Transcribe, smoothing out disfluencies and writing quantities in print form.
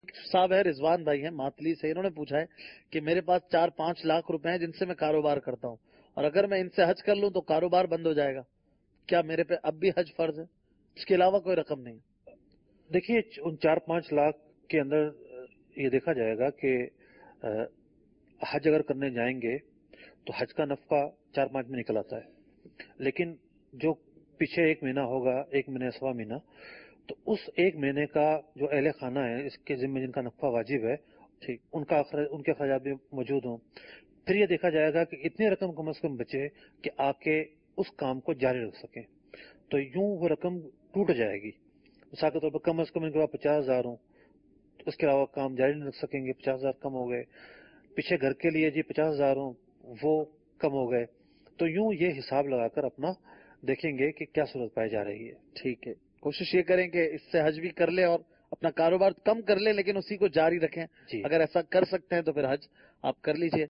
صاحب ہے رضوان بھائی ہیں ماتلی سے، انہوں نے پوچھا ہے کہ میرے پاس 4-5 لاکھ روپے ہیں جن سے میں کاروبار کرتا ہوں، اور اگر میں ان سے حج کر لوں تو کاروبار بند ہو جائے گا، کیا میرے پہ اب بھی حج فرض ہے؟ اس کے علاوہ کوئی رقم نہیں؟ دیکھیے ان 4-5 لاکھ کے اندر یہ دیکھا جائے گا کہ حج اگر کرنے جائیں گے تو حج کا نفع 4-5 میں نکل آتا ہے، لیکن جو پیچھے 1 مہینہ ہوگا، 1 مہینہ 1.25 مہینہ، تو اس 1 مہینے کا جو اہل خانہ ہے اس کے ذمہ جن کا نفع واجب ہے، ٹھیک، ان کے اخراجات بھی موجود ہوں، پھر یہ دیکھا جائے گا کہ اتنی رقم کم از کم بچے کہ آ کے اس کام کو جاری رکھ سکیں، تو یوں وہ رقم ٹوٹ جائے گی۔ مثال کے طور پر کم از کم ان کے پاس 50,000 ہوں، اس کے علاوہ کام جاری نہیں رکھ سکیں گے، 50,000 کم ہو گئے، پیچھے گھر کے لیے جی 50,000 ہوں وہ کم ہو گئے، تو یوں یہ حساب لگا کر اپنا دیکھیں گے کہ کیا صورت پائی جا رہی ہے۔ ٹھیک ہے، کوشش یہ کریں کہ اس سے حج بھی کر لیں اور اپنا کاروبار کم کر لیں لیکن اسی کو جاری رکھیں، جی اگر ایسا کر سکتے ہیں تو پھر حج آپ کر لیجئے۔